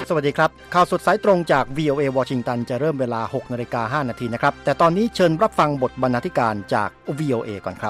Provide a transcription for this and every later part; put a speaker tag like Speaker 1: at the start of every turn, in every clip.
Speaker 1: สวัสดีครับข่าวสดสายตรงจาก VOA วอชิงตันจะเริ่มเวลา 6:05 น.นะครับแต่ตอนนี้เชิญรับฟังบทบรรณาธิการจาก VOA ก่อนครับ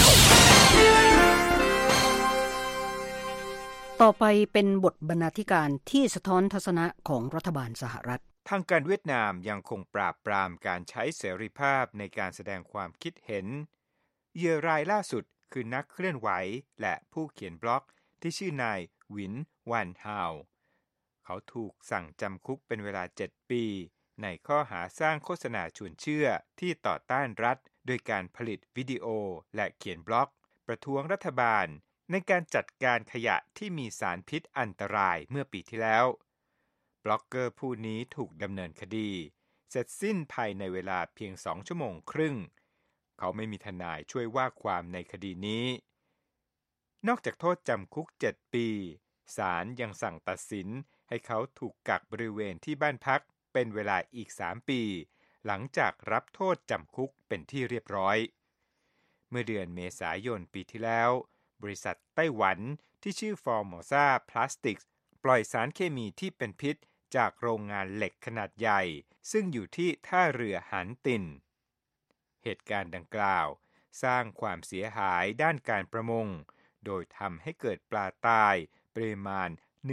Speaker 2: ต่อไปเป็นบทบรรณาธิการที่สะท้อนทัศนะของรัฐบาลสหรัฐ
Speaker 3: ทางการเวียดนามยังคงปราบปรามการใช้เสรีภาพในการแสดงความคิดเห็นเหยื่อรายล่าสุดคือนักเคลื่อนไหวและผู้เขียนบล็อกที่ชื่อนายหวินหวันฮาวเขาถูกสั่งจำคุกเป็นเวลา7 ปีในข้อหาสร้างโฆษณาชวนเชื่อที่ต่อต้านรัฐโดยการผลิตวิดีโอและเขียนบล็อกประท้วงรัฐบาลในการจัดการขยะที่มีสารพิษอันตรายเมื่อปีที่แล้วบล็อกเกอร์ผู้นี้ถูกดำเนินคดีเสร็จสิ้นภายในเวลาเพียง2 ชั่วโมงครึ่งเขาไม่มีทนายช่วยว่าความในคดีนี้นอกจากโทษจำคุก7 ปีศาลยังสั่งตัดสินให้เขาถูกกักบริเวณที่บ้านพักเป็นเวลาอีก3 ปีหลังจากรับโทษจำคุกเป็นที่เรียบร้อยเมื่อเดือนเมษายนปีที่แล้วบริษัทไต้หวันที่ชื่อ Formosa Plastics ปล่อยสารเคมีที่เป็นพิษจากโรงงานเหล็กขนาดใหญ่ซึ่งอยู่ที่ท่าเรือหันตินเหตุการณ์ดังกล่าวสร้างความเสียหายด้านการประมงโดยทำให้เกิดปลาตายปริมาณ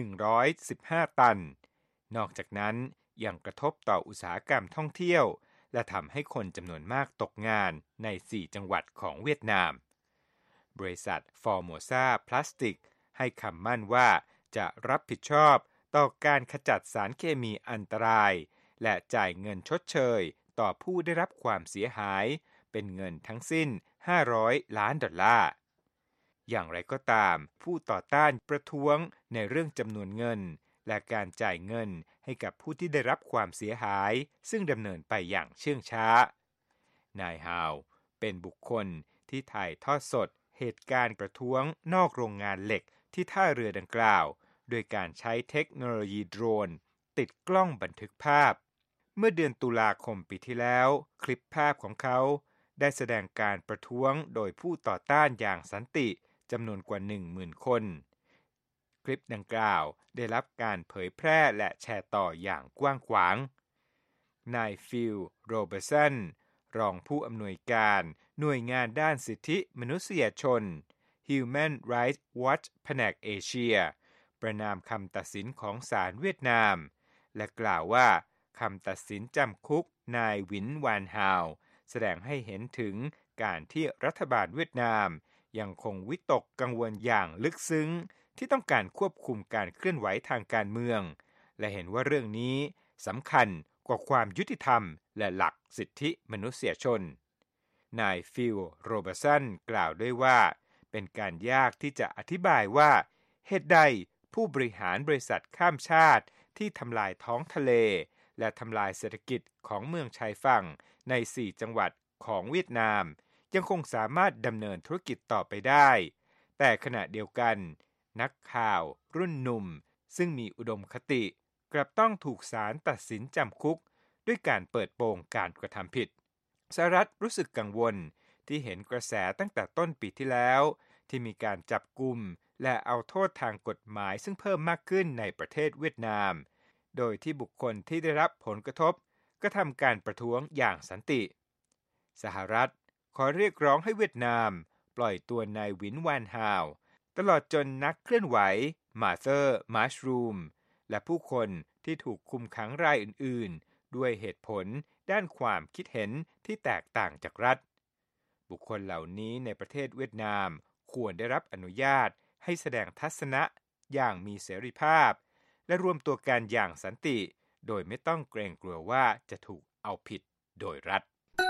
Speaker 3: 115 ตันนอกจากนั้นยังกระทบต่ออุตสาหกรรมท่องเที่ยวและทำให้คนจำนวนมากตกงานใน4 จังหวัดของเวียดนามบริษัท Formosa Plastics ให้คำมั่นว่าจะรับผิดชอบต่อการขจัดสารเคมีอันตรายและจ่ายเงินชดเชยต่อผู้ได้รับความเสียหายเป็นเงินทั้งสิ้น$500 ล้านอย่างไรก็ตามผู้ต่อต้านประท้วงในเรื่องจำนวนเงินและการจ่ายเงินให้กับผู้ที่ได้รับความเสียหายซึ่งดำเนินไปอย่างเชื่องช้านายฮาวเป็นบุคคลที่ถ่ายทอดสดเหตุการณ์ประท้วงนอกโรงงานเหล็กที่ท่าเรือดังกล่าวโดยการใช้เทคโนโลยีโดรนติดกล้องบันทึกภาพเมื่อเดือนตุลาคมปีที่แล้วคลิปภาพของเขาได้แสดงการประท้วงโดยผู้ต่อต้านอย่างสันติจำนวนกว่า 10,000 คนคลิปดังกล่าวได้รับการเผยแพร่และแชร์ต่ออย่างกว้างขวางนายฟิลโรเบอร์สันรองผู้อำนวยการหน่วยงานด้านสิทธิมนุษยชน Human Rights Watch แผนกเอเชียประณามคำตัดสินของศาลเวียดนามและกล่าวว่าคำตัดสินจำคุกนายหวินหวานฮาวแสดงให้เห็นถึงการที่รัฐบาลเวียดนามยังคงวิตกกังวลอย่างลึกซึ้งที่ต้องการควบคุมการเคลื่อนไหวทางการเมืองและเห็นว่าเรื่องนี้สำคัญกว่าความยุติธรรมและหลักสิทธิมนุษยชนนายฟิลโรเบอร์สันกล่าวด้วยว่าเป็นการยากที่จะอธิบายว่าเหตุใดผู้บริหารบริษัทข้ามชาติที่ทำลายท้องทะเลและทำลายเศรษฐกิจของเมืองชายฝั่งใน4 จังหวัดของเวียดนามยังคงสามารถดำเนินธุรกิจต่อไปได้แต่ขณะเดียวกันนักข่าวรุ่นหนุ่มซึ่งมีอุดมคติกลับต้องถูกศาลตัดสินจำคุกด้วยการเปิดโปงการกระทำผิดสหรัฐรู้สึกกังวลที่เห็นกระแสตั้งแต่ต้นปีที่แล้วที่มีการจับกุมและเอาโทษทางกฎหมายซึ่งเพิ่มมากขึ้นในประเทศเวียดนามโดยที่บุคคลที่ได้รับผลกระทบก็ทำการประท้วงอย่างสันติสหรัฐขอเรียกร้องให้เวียดนามปล่อยตัวนายหวินหวานฮาวตลอดจนนักเคลื่อนไหวมาเธอร์มัชรูมและผู้คนที่ถูกคุมขังรายอื่นๆด้วยเหตุผลด้านความคิดเห็นที่แตกต่างจากรัฐบุคคลเหล่านี้ในประเทศเวียดนามควรได้รับอนุญาตให้แสดงทัศนะอย่างมีเสรีภาพและรวมตัวกันอย่างสันติโดยไม่ต้องเกรงกลัวว่าจะถูกเอาผิดโดยรัฐ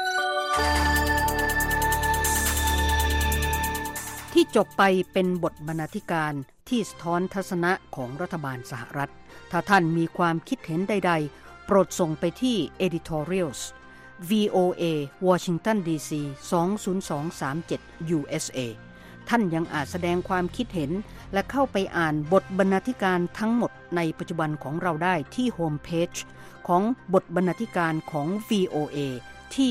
Speaker 2: ที่จบไปเป็นบทบรรณาธิการที่สะท้อนทัศนะของรัฐบาลสหรัฐถ้าท่านมีความคิดเห็นใดๆโปรดส่งไปที่ editorials VOA Washington DC 20237 USA ท่านยังอาจแสดงความคิดเห็นและเข้าไปอ่านบทบรรณาธิการทั้งหมดในปัจจุบันของเราได้ที่โฮมเพจของบทบรรณาธิการของ VOA ที่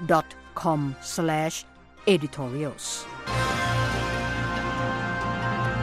Speaker 2: www.voanews.com/editorials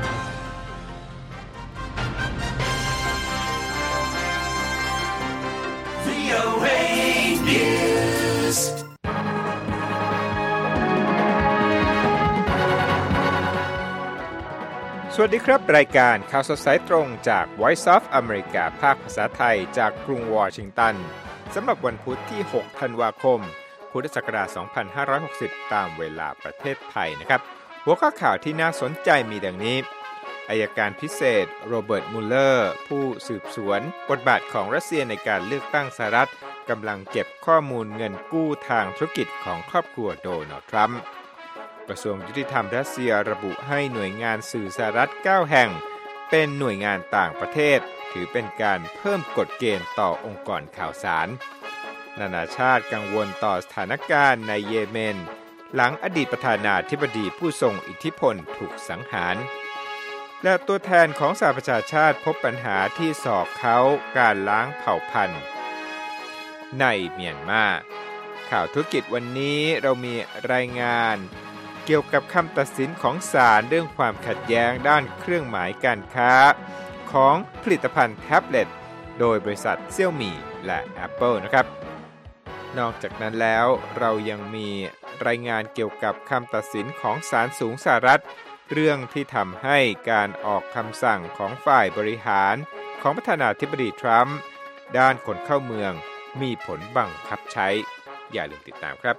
Speaker 3: สวัสดีครับรายการข่าวสดสายตรงจาก Voice of America ภาคภาษาไทยจากกรุงวอชิงตันสำหรับวันพุธที่6ธันวาคมพุทธศักราช2560ตามเวลาประเทศไทยนะครับหัวข้อข่าวที่น่าสนใจมีดังนี้อัยการพิเศษโรเบิร์ตมุลเลอร์ผู้สืบสวนบทบาทของรัสเซียในการเลือกตั้งสหรัฐกำลังเก็บข้อมูลเงินกู้ทางธุรกิจของครอบครัวโดนัลด์ทรัมป์กระทรวงยุติธรรมรัสเซียระบุให้หน่วยงานสื่อสหรัฐ9แห่งเป็นหน่วยงานต่างประเทศถือเป็นการเพิ่มกฎเกณฑ์ต่อองค์กรข่าวสารนานาชาติกังวลต่อสถานการณ์ในเยเมนหลังอดีตประธานาธิบดีผู้ทรงอิทธิพลถูกสังหารและตัวแทนของสหประชาชาติพบปัญหาที่สอบเขาการล้างเผ่าพันธุ์ในเมียนมาข่าวธุรกิจวันนี้เรามีรายงานเกี่ยวกับคำตัดสินของศาลเรื่องความขัดแย้งด้านเครื่องหมายการค้าของผลิตภัณฑ์แท็บเล็ตโดยบริษัทเซี่ยวมี่และ Apple นะครับนอกจากนั้นแล้วเรายังมีรายงานเกี่ยวกับคำตัดสินของศาลสูงสหรัฐเรื่องที่ทำให้การออกคำสั่งของฝ่ายบริหารของประธานาธิบดีทรัมป์ด้านคนเข้าเมืองมีผลบังคับใช้อย่าลืมติดตามครับ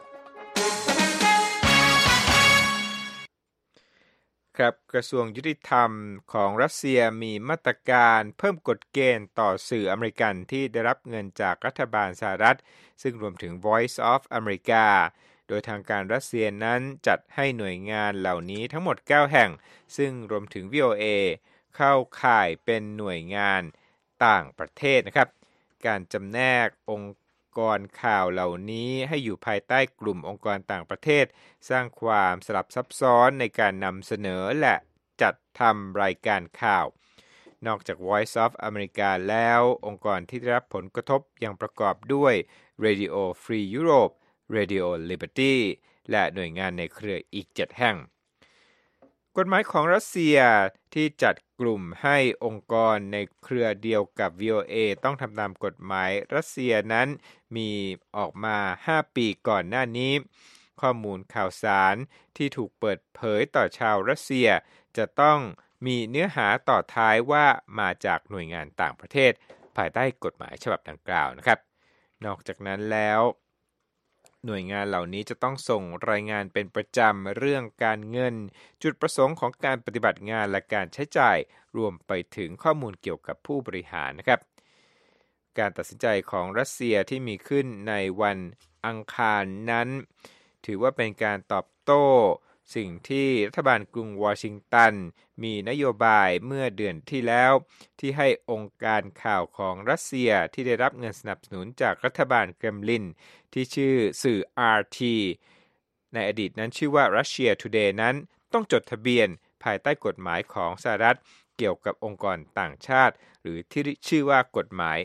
Speaker 3: กระทรวงยุติธรรมของรัสเซียมีมาตรการเพิ่มกฎเกณฑ์ต่อสื่ออเมริกันที่ได้รับเงินจากรัฐบาลสหรัฐซึ่งรวมถึง Voice of America โดยทางการรัสเซียนั้นจัดให้หน่วยงานเหล่านี้ทั้งหมด9แห่งซึ่งรวมถึง VOA เข้าข่ายเป็นหน่วยงานต่างประเทศนะครับการจำแนกองค์กรข่าวเหล่านี้ให้อยู่ภายใต้กลุ่มองค์กรต่างประเทศสร้างความสลับซับซ้อนในการนำเสนอและจัดทำรายการข่าวนอกจาก Voice of America แล้วองค์กรที่ได้รับผลกระทบยังประกอบด้วย Radio Free Europe Radio Liberty และหน่วยงานในเครืออีก7แห่งกฎหมายของรัสเซียที่จัดกลุ่มให้องค์กรในเครือเดียวกับ VOA ต้องทำตามกฎหมายรัสเซียนั้นมีออกมา5ปีก่อนหน้านี้ข้อมูลข่าวสารที่ถูกเปิดเผยต่อชาวรัสเซียจะต้องมีเนื้อหาต่อท้ายว่ามาจากหน่วยงานต่างประเทศภายใต้กฎหมายฉบับดังกล่าวนะครับนอกจากนั้นแล้วหน่วยงานเหล่านี้จะต้องส่งรายงานเป็นประจำเรื่องการเงินจุดประสงค์ของการปฏิบัติงานและการใช้จ่ายรวมไปถึงข้อมูลเกี่ยวกับผู้บริหารนะครับการตัดสินใจของรัสเซียที่มีขึ้นในวันอังคารนั้นถือว่าเป็นการตอบโต้สิ่งที่รัฐบาลกรุงวอชิงตันมีนโยบายเมื่อเดือนที่แล้วที่ให้องค์การข่าวของรัสเซียที่ได้รับเงินสนับสนุนจากรัฐบาลเครมลินที่ชื่อสื่อ RT ในอดีตนั้นชื่อว่า Russia Today นั้นต้องจดทะเบียนภายใต้กฎหมายของสหรัฐเกี่ยวกับองค์กรต่างชาติหรือที่ชื่อว่ากฎหมาย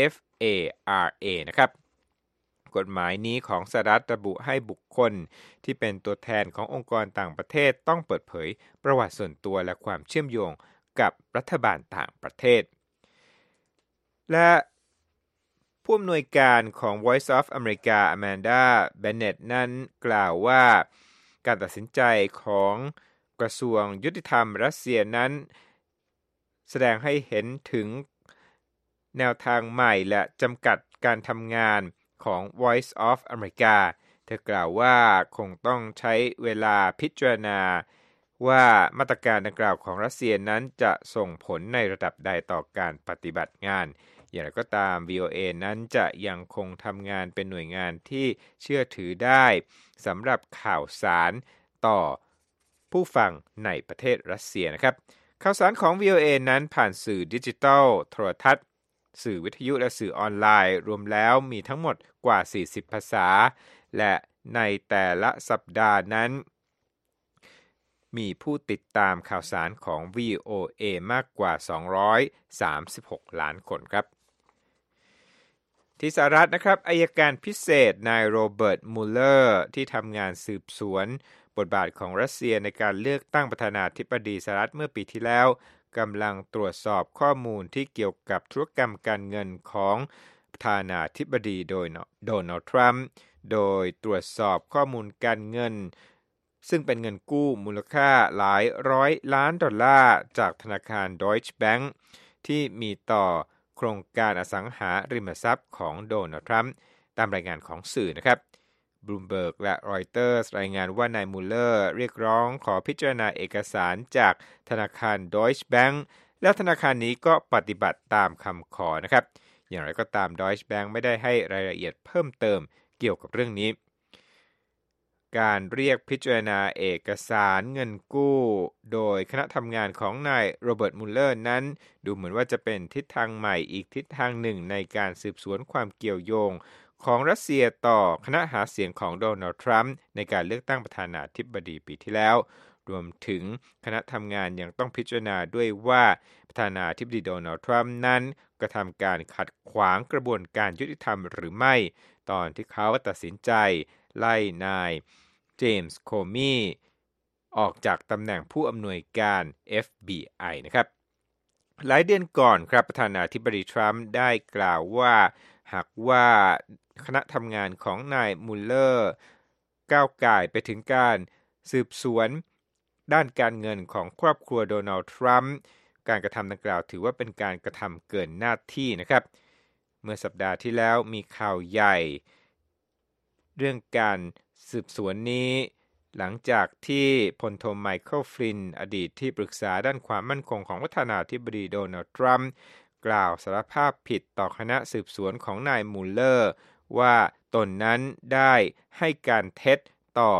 Speaker 3: FARA นะครับกฎหมายนี้ของสหรัฐระบุให้บุคคลที่เป็นตัวแทนขององค์กรต่างประเทศต้องเปิดเผยประวัติส่วนตัวและความเชื่อมโยงกับรัฐบาลต่างประเทศและผู้อำนวยการของ Voice of America Amanda Bennett นั้นกล่าวว่าการตัดสินใจของกระทรวงยุติธรรมรัสเซียนั้นแสดงให้เห็นถึงแนวทางใหม่และจำกัดการทำงานของ Voice of America เธอกล่าวว่าคงต้องใช้เวลาพิจารณาว่ามาตรการดังกล่าวของรัสเซียนั้นจะส่งผลในระดับใดต่อการปฏิบัติงานอย่างไรก็ตาม VOA นั้นจะยังคงทำงานเป็นหน่วยงานที่เชื่อถือได้สำหรับข่าวสารต่อผู้ฟังในประเทศรัสเซียนะครับข่าวสารของ VOA นั้นผ่านสื่อดิจิทัลโทรทัศน์สื่อวิทยุและสื่อออนไลน์รวมแล้วมีทั้งหมดกว่า40ภาษาและในแต่ละสัปดาห์นั้นมีผู้ติดตามข่าวสารของ VOA มากกว่า236ล้านคนครับที่สหรัฐนะครับอัยการพิเศษนายโรเบิร์ตมุลเลอร์ที่ทำงานสืบสวนบทบาทของรัสเซียในการเลือกตั้งประธานาธิบดีสหรัฐเมื่อปีที่แล้วกำลังตรวจสอบข้อมูลที่เกี่ยวกับธุรกรรมการเงินของประธานาธิบดีโดนัลด์ทรัมป์โดยตรวจสอบข้อมูลการเงินซึ่งเป็นเงินกู้มูลค่าหลายร้อยล้านดอลลาร์จากธนาคาร Deutsche Bank ที่มีต่อโครงการอสังหาริมทรัพย์ของโดนัลด์ทรัมป์ตามรายงานของสื่อนะครับบลูมเบิร์กและรอยเตอร์สรายงานว่านายมูลเลอร์เรียกร้องขอพิจารณาเอกสารจากธนาคาร Deutsche Bank แล้วธนาคารนี้ก็ปฏิบัติตามคำขอนะครับอย่างไรก็ตาม Deutsche Bank ไม่ได้ให้รายละเอียดเพิ่มเติมเกี่ยวกับเรื่องนี้การเรียกพิจารณาเอกสารเงินกู้โดยคณะทำงานของนายโรเบิร์ตมุลเลอร์นั้นดูเหมือนว่าจะเป็นทิศทางใหม่อีกทิศทางหนึ่งในการสืบสวนความเกี่ยวโยงของรัสเซียต่อคณะหาเสียงของโดนัลด์ทรัมป์ในการเลือกตั้งประธานาธิบดีปีที่แล้วรวมถึงคณะทำงานยังต้องพิจารณาด้วยว่าประธานาธิบดีโดนัลด์ทรัมป์นั้นกระทำการขัดขวางกระบวนการยุติธรรมหรือไม่ตอนที่เขาตัดสินใจไล่นายเจมส์โคมีออกจากตำแหน่งผู้อำนวยการ FBI นะครับหลายเดือนก่อนครับประธานาธิบดีทรัมป์ได้กล่าวว่าหากว่าคณะทำงานของนายมุลเลอร์ก้าวก่ายไปถึงการสืบสวนด้านการเงินของครอบครัวโดนัลด์ทรัมป์การกระทำดังกล่าวถือว่าเป็นการกระทำเกินหน้าที่นะครับเมื่อสัปดาห์ที่แล้วมีข่าวใหญ่เรื่องการสืบสวนนี้หลังจากที่พลโทไมเคิลฟลินอดีตที่ปรึกษาด้านความมั่นคงของประธานาธิบดีโดนัลด์ทรัมป์กล่าวสารภาพผิดต่อคณะสืบสวนของนายมูลเลอร์ว่าตนนั้นได้ให้การเท็จต่อ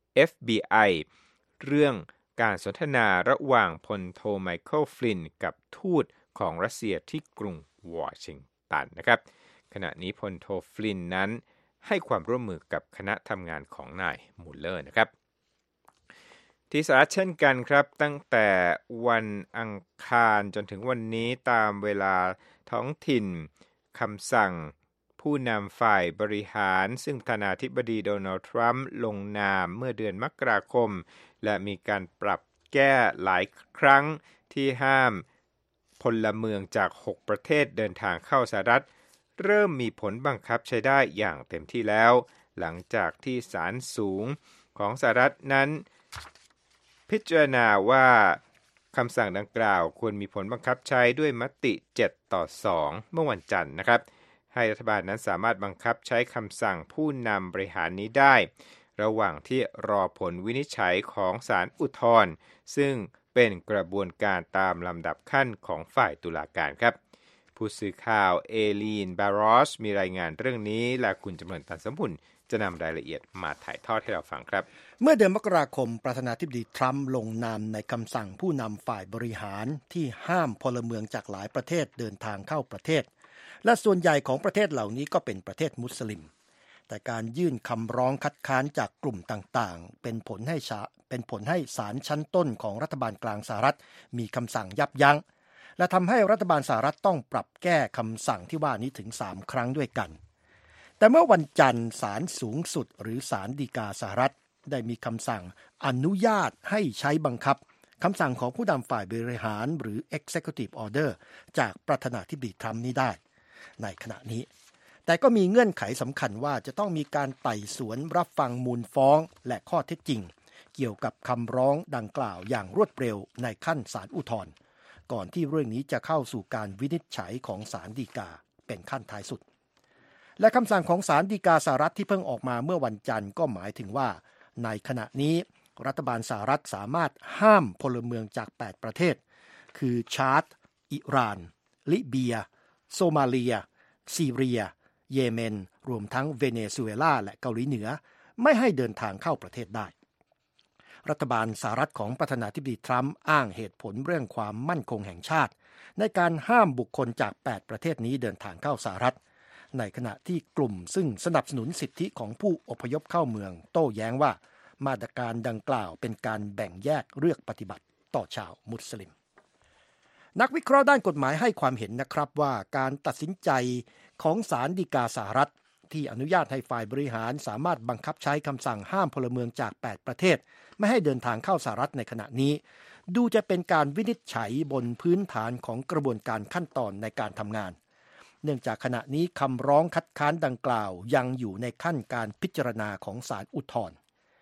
Speaker 3: FBI เรื่องการสนทนาระหว่างพลโทไมเคิลฟลินกับทูตของรัสเซียที่กรุงวอชิงตันนะครับขณะนี้พลโทฟลินนั้นให้ความร่วมมือกับคณะทำงานของนายมูลเลอร์นะครับที่สหรัฐเช่นกันครับตั้งแต่วันอังคารจนถึงวันนี้ตามเวลาท้องถิ่นคำสั่งผู้นำฝ่ายบริหารซึ่งประธานาธิบดีโดนัลด์ทรัมป์ลงนามเมื่อเดือนมกราคมและมีการปรับแก้หลายครั้งที่ห้ามพลเมืองจาก6ประเทศเดินทางเข้าสหรัฐเริ่มมีผลบังคับใช้ได้อย่างเต็มที่แล้วหลังจากที่ศาลสูงของสหรัฐนั้นพิจารณาว่าคำสั่งดังกล่าวควรมีผลบังคับใช้ด้วยมติ7-2เมื่อวันจันทร์นะครับให้รัฐบาลนั้นสามารถบังคับใช้คำสั่งผู้นำบริหารนี้ได้ระหว่างที่รอผลวินิจฉัยของศาลอุทธรณ์ซึ่งเป็นกระบวนการตามลำดับขั้นของฝ่ายตุลาการครับผู้สื่อข่าวเอลีนบารอสมีรายงานเรื่องนี้และคุณจำเริญ ตันสมบุญจะนำรายละเอียดมาถ่ายทอดให้เราฟังครับ
Speaker 1: เมื่อเดือนมกราคมประธานาธิบดีทรัมป์ลงนามในคำสั่งผู้นำฝ่ายบริหารที่ห้ามพลเมืองจากหลายประเทศเดินทางเข้าประเทศและส่วนใหญ่ของประเทศเหล่านี้ก็เป็นประเทศมุสลิมแต่การยื่นคำร้องคัดค้านจากกลุ่มต่างๆเป็นผลให้ศาลชั้นต้นของรัฐบาลกลางสหรัฐมีคำสั่งยับยั้งและทำให้รัฐบาลสหรัฐต้องปรับแก้คำสั่งที่ว่านี้ถึง3ครั้งด้วยกันแต่เมื่อวันจันทร์ศาลสูงสุดหรือศาลฎีกาสหรัฐได้มีคำสั่งอนุญาตให้ใช้บังคับคำสั่งของผู้นำฝ่ายบริหารหรือ Executive Order จากประธานาธิบดีทรัมป์นี้ได้ในขณะนี้แต่ก็มีเงื่อนไขสำคัญว่าจะต้องมีการไต่สวนรับฟังมูลฟ้องและข้อเท็จจริงเกี่ยวกับคำร้องดังกล่าวอย่างรวดเร็วในขั้นศาลอุทธรณ์ก่อนที่เรื่องนี้จะเข้าสู่การวินิจฉัยของศาลฎีกาเป็นขั้นท้ายสุดและคำสั่งของศาลฎีกาสหรัฐที่เพิ่งออกมาเมื่อวันจันทร์ก็หมายถึงว่าในขณะนี้รัฐบาลสหรัฐสามารถห้ามพลเมืองจาก8ประเทศคือชาดอิหร่านลิเบียโซมาเลียซีเรียเยเมนรวมทั้งเวเนซุเอลาและเกาหลีเหนือไม่ให้เดินทางเข้าประเทศได้รัฐบาลสหรัฐของประธานาธิบดีทรัมป์อ้างเหตุผลเรื่องความมั่นคงแห่งชาติในการห้ามบุคคลจาก8ประเทศนี้เดินทางเข้าสหรัฐในขณะที่กลุ่มซึ่งสนับสนุนสิทธิของผู้อพยพเข้าเมืองโต้แย้งว่ามาตรการดังกล่าวเป็นการแบ่งแยกเลือกปฏิบัติต่อชาวมุสลิมนักวิเคราะห์ด้านกฎหมายให้ความเห็นนะครับว่าการตัดสินใจของศาลฎีกาสหรัฐที่อนุญาตให้ฝ่ายบริหารสามารถบังคับใช้คำสั่งห้ามพลเมืองจาก8ประเทศไม่ให้เดินทางเข้าสหรัฐในขณะนี้ดูจะเป็นการวินิจฉัยบนพื้นฐานของกระบวนการขั้นตอนในการทำงานเนื่องจากขณะนี้คำร้องคัดค้านดังกล่าวยังอยู่ในขั้นการพิจารณาของศาลอุทธรณ์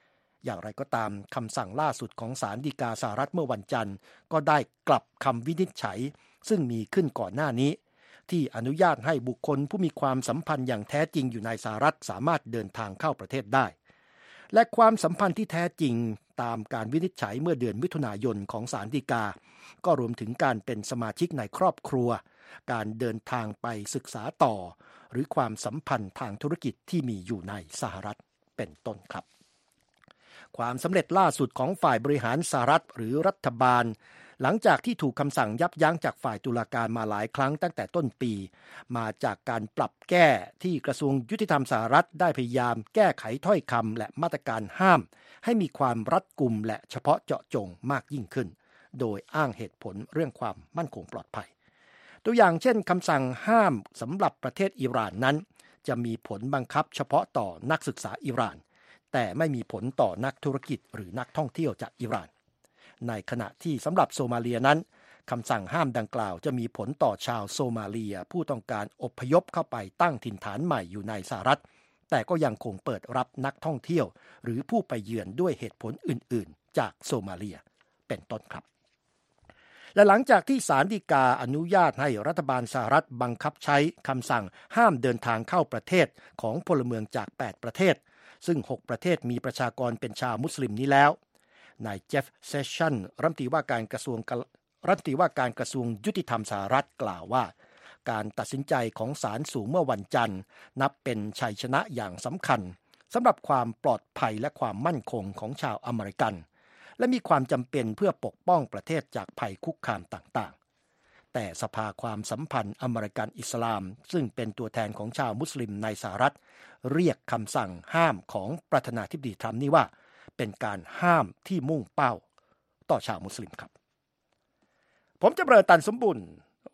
Speaker 1: อย่างไรก็ตามคำสั่งล่าสุดของศาลฎีกาสหรัฐเมื่อวันจันทร์ก็ได้กลับคำวินิจฉัยซึ่งมีขึ้นก่อนหน้านี้ที่อนุญาตให้บุคคลผู้มีความสัมพันธ์อย่างแท้จริงอยู่ในสหรัฐสามารถเดินทางเข้าประเทศได้และความสัมพันธ์ที่แท้จริงตามการวินิจฉัยเมื่อเดือนมิถุนายนของศาลฎีกาก็รวมถึงการเป็นสมาชิกในครอบครัวการเดินทางไปศึกษาต่อหรือความสัมพันธ์ทางธุรกิจที่มีอยู่ในสหรัฐเป็นต้นครับความสำเร็จล่าสุดของฝ่ายบริหารสหรัฐหรือรัฐบาลหลังจากที่ถูกคำสั่งยับยั้งจากฝ่ายตุลาการมาหลายครั้งตั้งแต่ต้นปีมาจากการปรับแก้ที่กระทรวงยุติธรรมสหรัฐได้พยายามแก้ไขถ้อยคำและมาตรการห้ามให้มีความรัดกุมและเฉพาะเจาะจงมากยิ่งขึ้นโดยอ้างเหตุผลเรื่องความมั่นคงปลอดภัยตัวอย่างเช่นคำสั่งห้ามสำหรับประเทศอิหร่านนั้นจะมีผลบังคับเฉพาะต่อนักศึกษาอิหร่านแต่ไม่มีผลต่อนักธุรกิจหรือนักท่องเที่ยวจากอิหร่านในขณะที่สำหรับโซมาเลียนั้นคำสั่งห้ามดังกล่าวจะมีผลต่อชาวโซมาเลียผู้ต้องการอพยพเข้าไปตั้งถิ่นฐานใหม่อยู่ในสหรัฐแต่ก็ยังคงเปิดรับนักท่องเที่ยวหรือผู้ไปเยือนด้วยเหตุผลอื่นๆจากโซมาเลียเป็นต้นครับและหลังจากที่ศาลฎีกาอนุญาตให้รัฐบาลสหรัฐบังคับใช้คำสั่งห้ามเดินทางเข้าประเทศของพลเมืองจาก8ประเทศซึ่ง6ประเทศมีประชากรเป็นชาวมุสลิมนี้แล้วนายเจฟเซสชันรัฐมนตรีว่าการกระทรวงยุติธรรมสหรัฐกล่าวว่าการตัดสินใจของศาลสูงเมื่อวันจันทร์นับเป็นชัยชนะอย่างสำคัญสำหรับความปลอดภัยและความมั่นคงของชาวอเมริกันและมีความจำเป็นเพื่อปกป้องประเทศจากภัยคุกคามต่างๆแต่สภาความสัมพันธ์อเมริกันอิสลามซึ่งเป็นตัวแทนของชาวมุสลิมในสหรัฐเรียกคำสั่งห้ามของประธานาธิบดีทรัมป์นี้ว่าเป็นการห้ามที่มุ่งเป้าต่อชาวมุสลิมครับผมจำเริญตันสมบุญ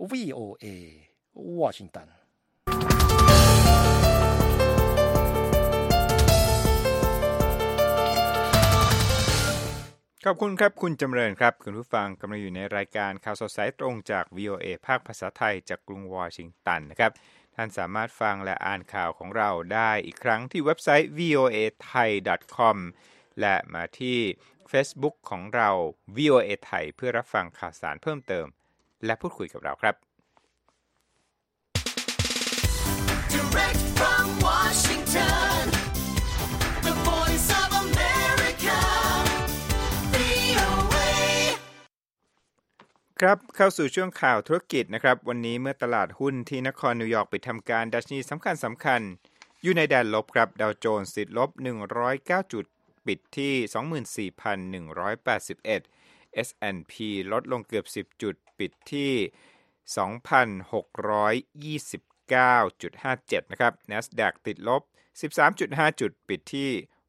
Speaker 1: VOA วอชิงตัน
Speaker 3: ขอบคุณครับคุณจำเริญครับคุณผู้ฟังกำลังอยู่ในรายการข่าวสดสายตรงจาก VOA ภาคภาษาไทยจากกรุงวอชิงตันนะครับท่านสามารถฟังและอ่านข่าวของเราได้อีกครั้งที่เว็บไซต์ voathai.com และมาที่ Facebook ของเรา VOA ไทยเพื่อรับฟังข่าวสารเพิ่มเติมและพูดคุยกับเราครับ
Speaker 4: Direct from Washington, the voice of America, VOA.
Speaker 3: ครับเข้าสู่ช่วงข่าวธุรกิจนะครับวันนี้เมื่อตลาดหุ้นที่นครนิวยอร์กปิดทำการดัชนีสำคัญอยู่ในแดนลบครับดาวโจนส์ติดลบ109จุดปิดที่ 24,181 S&P ลดลงเกือบ10จุดปิดที่ 2,629.57 นะครับ NASDAQ ติดลบ 13.5 จุดปิดที่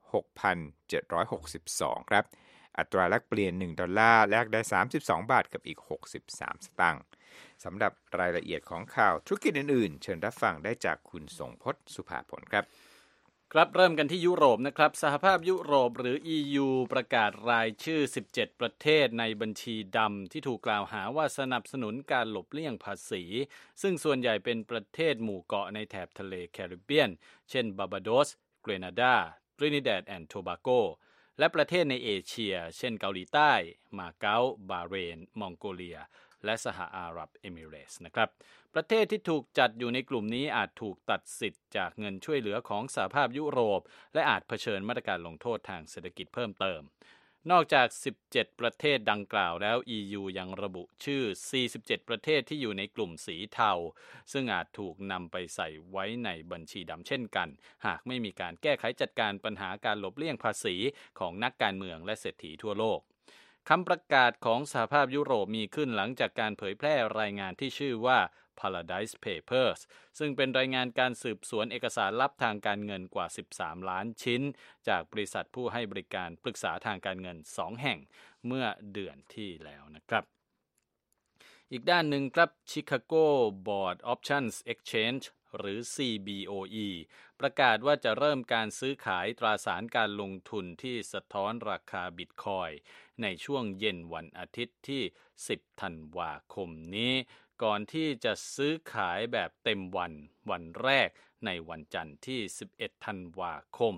Speaker 3: 6,762 ครับอัตราแลกเปลี่ยน$1แลกได้32บาทกับอีก63สตางค์สำหรับรายละเอียดของข่าวธุรกิจอื่นๆเชิญรับฟังได้จากคุณทรงพจน์สุภาผลครับ
Speaker 5: ครับเริ่มกันที่ยุโรปนะครับสหภาพยุโรปหรือ EU ประกาศรายชื่อ17ประเทศในบัญชีดำที่ถูกกล่าวหาว่าสนับสนุนการหลบเลี่ยงภาษีซึ่งส่วนใหญ่เป็นประเทศหมู่เกาะในแถบทะเลแคริบเบียนเช่นบาบาโดสเกรนาดาทรินิแดดแอนด์โทบาโกและประเทศในเอเชียเช่นเกาหลีใต้มาเก๊าบาห์เรนมองโกเลียและสหอาหรับเอมิเรตส์นะครับประเทศที่ถูกจัดอยู่ในกลุ่มนี้อาจถูกตัดสิทธิ์จากเงินช่วยเหลือของสหภาพยุโรปและอาจเผชิญมาตรการลงโทษทางเศรษฐกิจเพิ่มเติมนอกจาก17ประเทศดังกล่าวแล้ว EU ยังระบุชื่อ47ประเทศที่อยู่ในกลุ่มสีเทาซึ่งอาจถูกนำไปใส่ไว้ในบัญชีดำเช่นกันหากไม่มีการแก้ไขจัดการปัญหาการหลบเลี่ยงภาษีของนักการเมืองและเศรษฐีทั่วโลกคำประกาศของสหภาพยุโรปมีขึ้นหลังจากการเผยแพร่รายงานที่ชื่อว่า Paradise Papers ซึ่งเป็นรายงานการสืบสวนเอกสารลับทางการเงินกว่า13ล้านชิ้นจากบริษัทผู้ให้บริการปรึกษาทางการเงิน2แห่งเมื่อเดือนที่แล้วนะครับอีกด้านหนึ่งครับ Chicago Board Options Exchange หรือ CBOE ประกาศว่าจะเริ่มการซื้อขายตราสารการลงทุนที่สะท้อนราคาบิตคอยน์ในช่วงเย็นวันอาทิตย์ที่10ธันวาคมนี้ก่อนที่จะซื้อขายแบบเต็มวันแรกในวันจันทร์ที่11ธันวาคม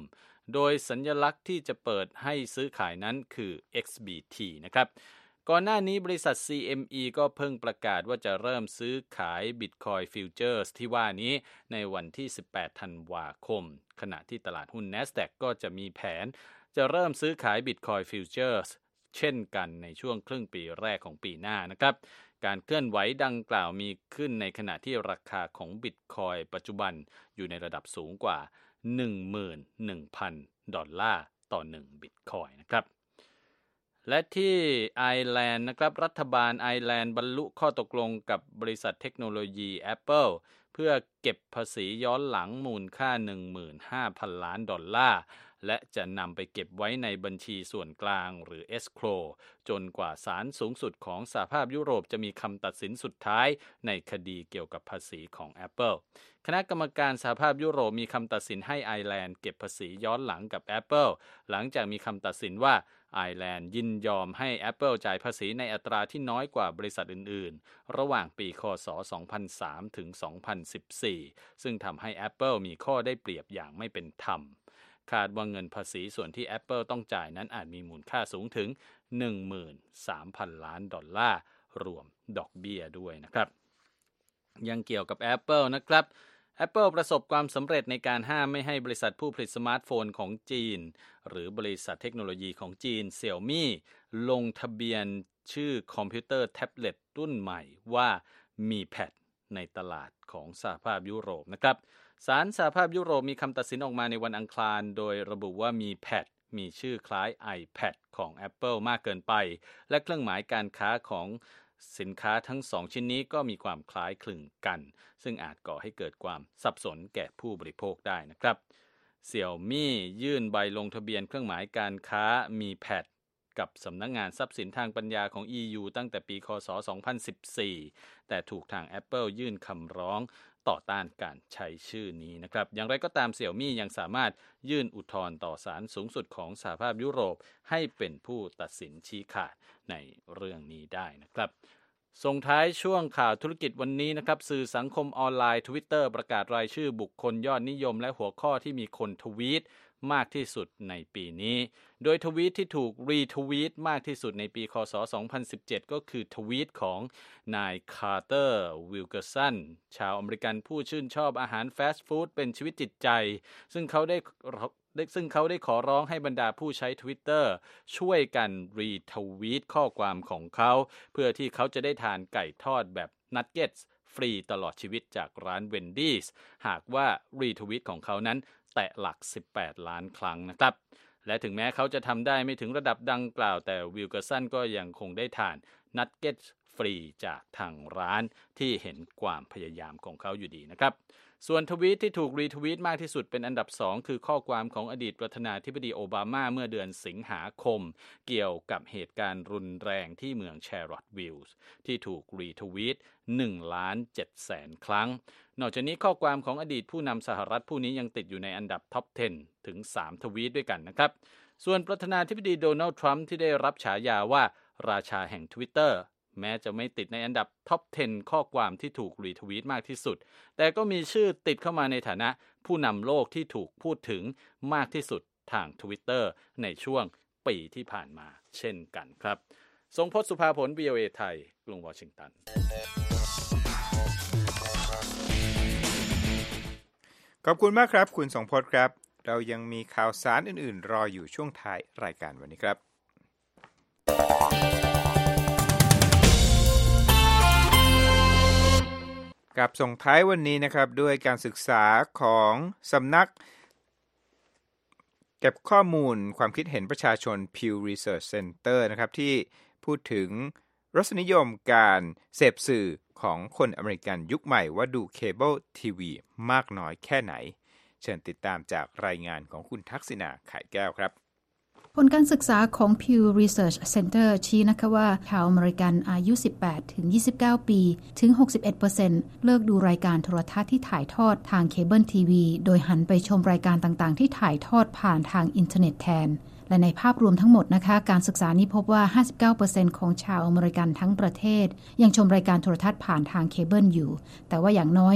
Speaker 5: โดยสัญลักษณ์ที่จะเปิดให้ซื้อขายนั้นคือ XBT นะครับก่อนหน้านี้บริษัท CME ก็เพิ่งประกาศว่าจะเริ่มซื้อขาย Bitcoin Futures ที่ว่านี้ในวันที่18ธันวาคมขณะที่ตลาดหุ้น NASDAQ ก็จะมีแผนจะเริ่มซื้อขาย Bitcoin Futures เช่นกันในช่วงครึ่งปีแรกของปีหน้านะครับการเคลื่อนไหวดังกล่าวมีขึ้นในขณะที่ราคาของ Bitcoin ปัจจุบันอยู่ในระดับสูงกว่า 11,000 ดอลลาร์ต่อ1 Bitcoin นะครับและที่ไอร์แลนด์นะครับรัฐบาลไอร์แลนด์บรรลุข้อตกลงกับบริษัทเทคโนโลยี Apple เพื่อเก็บภาษีย้อนหลังมูลค่า 15,000 ล้านดอลลาร์และจะนำไปเก็บไว้ในบัญชีส่วนกลางหรือ Escrow จนกว่าศาลสูงสุดของสหภาพยุโรปจะมีคำตัดสินสุดท้ายในคดีเกี่ยวกับภาษีของ Apple คณะกรรมการสหภาพยุโรปมีคำตัดสินให้ไอร์แลนด์เก็บภาษีย้อนหลังกับ Apple หลังจากมีคำตัดสินว่าไอร์แลนด์ยินยอมให้ Apple จ่ายภาษีในอัตราที่น้อยกว่าบริษัทอื่นๆระหว่างปีค.ศ. 2003 ถึง 2014 ซึ่งทำให้ Apple มีข้อได้เปรียบอย่างไม่เป็นธรรมคาดว่าเงินภาษีส่วนที่ Apple ต้องจ่ายนั้นอาจมีมูลค่าสูงถึง 13,000 ล้านดอลลาร์รวมดอกเบี้ยด้วยนะครับยังเกี่ยวกับ Apple นะครับ Apple ประสบความสำเร็จในการห้ามไม่ให้บริษัทผู้ผลิตสมาร์ทโฟนของจีนหรือบริษัทเทคโนโลยีของจีน Xiaomi ลงทะเบียนชื่อคอมพิวเตอร์แท็บเล็ตรุ่นใหม่ว่ามี Pad ในตลาดของสหภาพยุโรปนะครับศาลสหภาพยุโรปมีคำตัดสินออกมาในวันอังคารโดยระบุว่ามี Pad มีชื่อคล้าย iPad ของ Apple มากเกินไปและเครื่องหมายการค้าของสินค้าทั้ง2ชิ้นนี้ก็มีความคล้ายคลึงกันซึ่งอาจก่อให้เกิดความสับสนแก่ผู้บริโภคได้นะครับ Xiaomi ยื่นใบลงทะเบียนเครื่องหมายการค้ามี Pad กับสำนักงานทรัพย์สินทางปัญญาของ EU ตั้งแต่ปีค.ศ. 2014 แต่ถูกทาง Apple ยื่นคำร้องต่อต้านการใช้ชื่อนี้นะครับอย่างไรก็ตาม Xiaomi ยังสามารถยื่นอุทธรณ์ต่อศาลสูงสุดของสหภาพยุโรปให้เป็นผู้ตัดสินชี้ขาดในเรื่องนี้ได้นะครับส่งท้ายช่วงข่าวธุรกิจวันนี้นะครับสื่อสังคมออนไลน์ Twitter ประกาศรายชื่อบุคคลยอดนิยมและหัวข้อที่มีคนทวีตมากที่สุดในปีนี้โดยทวีตที่ถูกรีทวีตมากที่สุดในปีค.ศ. 2017 ก็คือทวีตของนายคาร์เตอร์วิลเกอร์สันชาวอเมริกันผู้ชื่นชอบอาหารฟาสต์ฟู้ดเป็นชีวิตจิตใจซึ่งเขาได้ขอร้องให้บรรดาผู้ใช้ Twitter ช่วยกันรีทวีตข้อความของเขาเพื่อที่เขาจะได้ทานไก่ทอดแบบนักเก็ตฟรีตลอดชีวิตจากร้านเวนดี้สหากว่ารีทวีตของเขานั้นแตะหลัก18ล้านครั้งนะครับและถึงแม้เขาจะทำได้ไม่ถึงระดับดังกล่าวแต่วิลเกอร์สันก็ยังคงได้ทานนักเก็ตฟรีจากทางร้านที่เห็นความพยายามของเขาอยู่ดีนะครับส่วนทวีตที่ถูกรีทวีตมากที่สุดเป็นอันดับ2คือข้อความของอดีตประธานาธิบดีโอบามาเมื่อเดือนสิงหาคมเกี่ยวกับเหตุการณ์รุนแรงที่เมืองแชร์รอตวิลส์ที่ถูกรีทวีต 1,700,000 ครั้งนอกจากนี้ข้อความของอดีตผู้นำสหรัฐผู้นี้ยังติดอยู่ในอันดับท็อป 10 ถึง 3 ทวีตด้วยกันนะครับส่วนประธานาธิบดีโดนัลด์ทรัมป์ที่ได้รับฉายาว่าราชาแห่ง Twitterแม้จะไม่ติดในอันดับท็อป 10 ข้อความที่ถูกรีทวีตมากที่สุดแต่ก็มีชื่อติดเข้ามาในฐานะผู้นำโลกที่ถูกพูดถึงมากที่สุดทาง Twitter ในช่วงปีที่ผ่านมาเช่นกันครับทรงพจน์สุภาผล VOA ไทยกรุงวอชิงตัน
Speaker 3: ขอบคุณมากครับคุณทรงพจน์ครับเรายังมีข่าวสารอื่นๆรออยู่ช่วงท้ายรายการวันนี้ครับกับส่งท้ายวันนี้นะครับด้วยการศึกษาของสำนักเก็บข้อมูลความคิดเห็นประชาชน Pew Research Center นะครับที่พูดถึงรสนิยมการเสพสื่อของคนอเมริกันยุคใหม่ว่าดูเคเบิลทีวีมากน้อยแค่ไหนเชิญติดตามจากรายงานของคุณทักษิณาไข่แก้วครับ
Speaker 6: ผลการศึกษาของ Pew Research Center ชี้นะคะว่าชาวอเมริกันอายุ 18-29 ปีถึง 61% เลิกดูรายการโทรทัศน์ที่ถ่ายทอดทางเคเบิลทีวีโดยหันไปชมรายการต่างๆที่ถ่ายทอดผ่านทางอินเทอร์เน็ตแทนและในภาพรวมทั้งหมดนะคะการศึกษานี้พบว่า 59% ของชาวอเมริกันทั้งประเทศยังชมรายการโทรทัศน์ผ่านทางเคเบิลอยู่แต่ว่าอย่างน้อย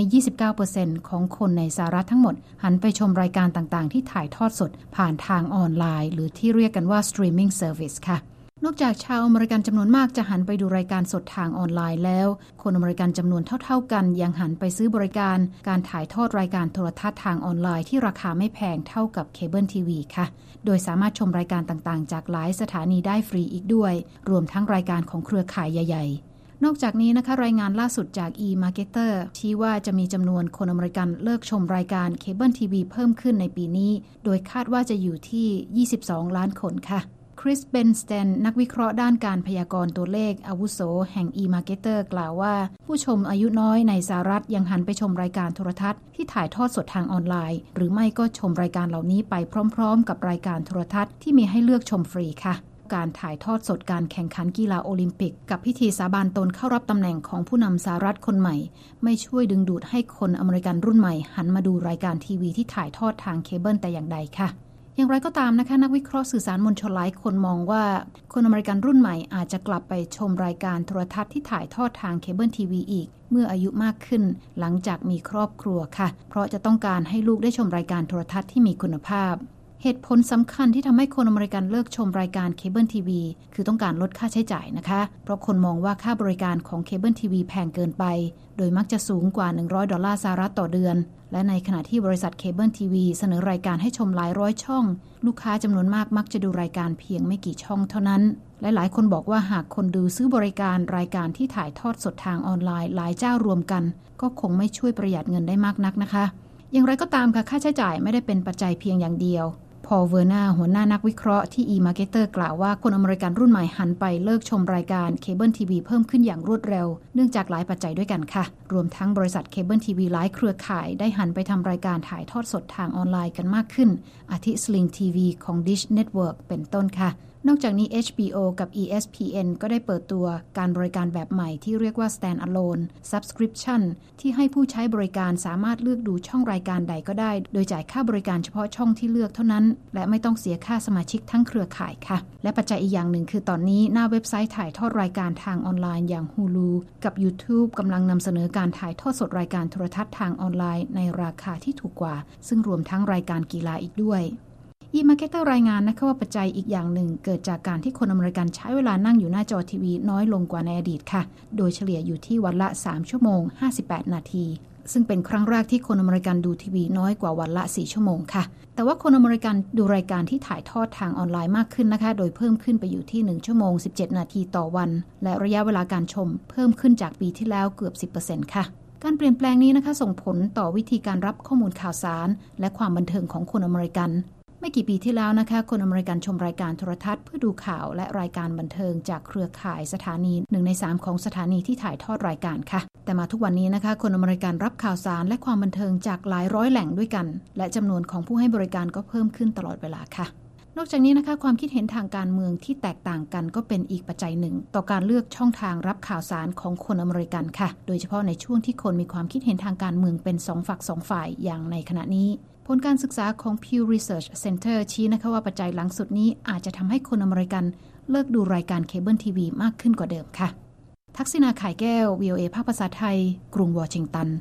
Speaker 6: 29% ของคนในสหรัฐทั้งหมดหันไปชมรายการต่างๆที่ถ่ายทอดสดผ่านทางออนไลน์หรือที่เรียกกันว่า streaming service ค่ะนอกจากชาวอเมริกันจำนวนมากจะหันไปดูรายการสดทางออนไลน์แล้วคนอเมริกันจำนวนเท่าๆกันยังหันไปซื้อบริการการถ่ายทอดรายการโทรทัศน์ทางออนไลน์ที่ราคาไม่แพงเท่ากับเคเบิลทีวีค่ะโดยสามารถชมรายการต่างๆจากหลายสถานีได้ฟรีอีกด้วยรวมทั้งรายการของเครือข่ายใหญ่ๆนอกจากนี้นะคะรายงานล่าสุดจาก eMarketer ชี้ว่าจะมีจำนวนคนอเมริกันเลิกชมรายการเคเบิลทีวีเพิ่มขึ้นในปีนี้โดยคาดว่าจะอยู่ที่22ล้านคนค่ะคริส เบนสแตนนักวิเคราะห์ด้านการพยากรณ์ตัวเลขอาวุโสแห่ง eMarketer กล่าวว่าผู้ชมอายุน้อยในสหรัฐยังหันไปชมรายการโทรทัศน์ที่ถ่ายทอดสดทางออนไลน์หรือไม่ก็ชมรายการเหล่านี้ไปพร้อมๆกับรายการโทรทัศน์ที่มีให้เลือกชมฟรีค่ะการถ่ายทอดสดการแข่งขันกีฬาโอลิมปิกกับพิธีสาบานตนเข้ารับตำแหน่งของผู้นำสหรัฐคนใหม่ไม่ช่วยดึงดูดให้คนอเมริกันรุ่นใหม่หันมาดูรายการทีวีที่ถ่ายทอดทางเคเบิลแต่อย่างใดค่ะอย่างไรก็ตามนะคะนักวิเคราะห์สื่อสารมวลชนหลายคนมองว่าคนอเมริกันรุ่นใหม่อาจจะกลับไปชมรายการโทรทัศน์ที่ถ่ายทอดทางเคเบิลทีวีอีกเมื่ออายุมากขึ้นหลังจากมีครอบครัวค่ะเพราะจะต้องการให้ลูกได้ชมรายการโทรทัศน์ที่มีคุณภาพเหตุผลสำคัญที่ทำให้คนอเมริกันเลิกชมรายการเคเบิลทีวีคือต้องการลดค่าใช้จ่ายนะคะเพราะคนมองว่าค่าบริการของเคเบิลทีวีแพงเกินไปโดยมักจะสูงกว่า$100สหรัฐต่อเดือนและในขณะที่บริษัทเคเบิลทีวีเสนอรายการให้ชมหลายร้อยช่องลูกค้าจำนวนมากมักจะดูรายการเพียงไม่กี่ช่องเท่านั้นและหลายคนบอกว่าหากคนดูซื้อบริการรายการที่ถ่ายทอดสดทางออนไลน์หลายเจ้ารวมกันก็คงไม่ช่วยประหยัดเงินได้มากนักนะคะอย่างไรก็ตามค่ะค่าใช้จ่ายไม่ได้เป็นปัจจัยเพียงอย่างเดียวพอล เวอร์นาหัวหน้านักวิเคราะห์ที่ eMarketer กล่าวว่าคนอเมริกันรุ่นใหม่หันไปเลิกชมรายการเคเบิลทีวีเพิ่มขึ้นอย่างรวดเร็วเนื่องจากหลายปัจจัยด้วยกันค่ะรวมทั้งบริษัทเคเบิลทีวีหลายเครือข่ายได้หันไปทำรายการถ่ายทอดสดทางออนไลน์กันมากขึ้นอาทิ Sling TV ของ Dish Network เป็นต้นค่ะนอกจากนี้ HBO กับ ESPN ก็ได้เปิดตัวการบริการแบบใหม่ที่เรียกว่า Stand-alone Subscription ที่ให้ผู้ใช้บริการสามารถเลือกดูช่องรายการใดก็ได้โดยจ่ายค่าบริการเฉพาะช่องที่เลือกเท่านั้นและไม่ต้องเสียค่าสมาชิกทั้งเครือข่ายค่ะและปัจจัยอีกอย่างหนึ่งคือตอนนี้หน้าเว็บไซต์ถ่ายทอดรายการทางออนไลน์อย่าง Hulu กับ YouTube กำลังนำเสนอการถ่ายทอดสดรายการโทรทัศน์ทางออนไลน์ในราคาที่ถูกกว่าซึ่งรวมทั้งรายการกีฬาอีกด้วยeMarketer รายงานนะคะว่าปัจจัยอีกอย่างหนึ่งเกิดจากการที่คนอเมริกันใช้เวลานั่งอยู่หน้าจอทีวีน้อยลงกว่าในอดีตค่ะโดยเฉลี่ยอยู่ที่วันละ3ชั่วโมง58นาทีซึ่งเป็นครั้งแรกที่คนอเมริกันดูทีวีน้อยกว่าวันละ4ชั่วโมงค่ะแต่ว่าคนอเมริกันดูรายการที่ถ่ายทอดทางออนไลน์มากขึ้นนะคะโดยเพิ่มขึ้นไปอยู่ที่1ชั่วโมง17นาทีต่อวันและระยะเวลาการชมเพิ่มขึ้นจากปีที่แล้วเกือบ 10% ค่ะการเปลี่ยนแปลงนี้นะคะส่งผลต่อวิธีการรับข้อมูลข่าวสารและความบันเทิงของคนอเมริกันไม่กี่ปีที่แล้วนะคะคนอเมริกันชมรายการโทรทัศน์เพื่อดูข่าวและรายการบันเทิงจากเครือข่ายสถานี1ใน3ของสถานีที่ถ่ายทอดรายการค่ะแต่มาทุกวันนี้นะคะคนอเมริกันรับข่าวสารและความบันเทิงจากหลายร้อยแหล่งด้วยกันและจำนวนของผู้ให้บริการก็เพิ่มขึ้นตลอดเวลาค่ะนอกจากนี้นะคะความคิดเห็นทางการเมืองที่แตกต่างกันก็เป็นอีกปัจจัยหนึ่งต่อการเลือกช่องทางรับข่าวสารของคนอเมริกันค่ะโดยเฉพาะในช่วงที่คนมีความคิดเห็นทางการเมืองเป็น2ฝัก2ฝ่ายอย่างในขณะนี้ผลการศึกษาของ Pew Research Center ชี้นะคะว่าปัจจัยหลังสุดนี้อาจจะทำให้คนอเมริกันเลิกดูรายการเคเบิลทีวีมากขึ้นกว่าเดิมค่ะทักษิณา ข่ายแก้ว VOA ภาคภาษาไทยกรุงวอชิงตัน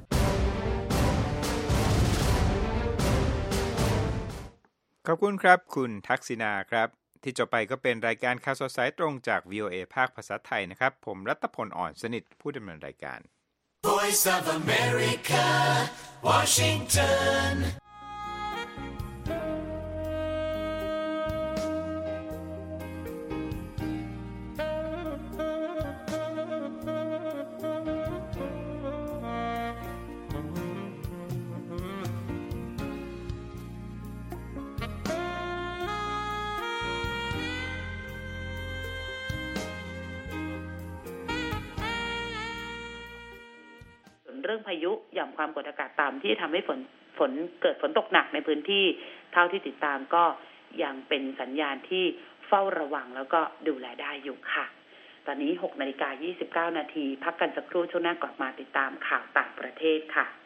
Speaker 3: ขอบคุณครับคุณทักษิณาครับที่จบไปก็เป็นรายการข่าวสดสายตรงจาก VOA ภาคภาษาไทยนะครับผมรัตพล อ่อนสนิทผู้ดำเนินรายการ
Speaker 4: Voice of America Washington
Speaker 7: เรื่องพายุหย่อมความกดอากาศต่ำที่ทำให้เกิดฝนตกหนักในพื้นที่เท่าที่ติดตามก็ยังเป็นสัญญาณที่เฝ้าระวังแล้วก็ดูแลได้อยู่ค่ะตอนนี้ 6:29 น.พักกันสักครู่ช่วงหน้ากลับมาติดตามข่าวต่างประเทศค่ะ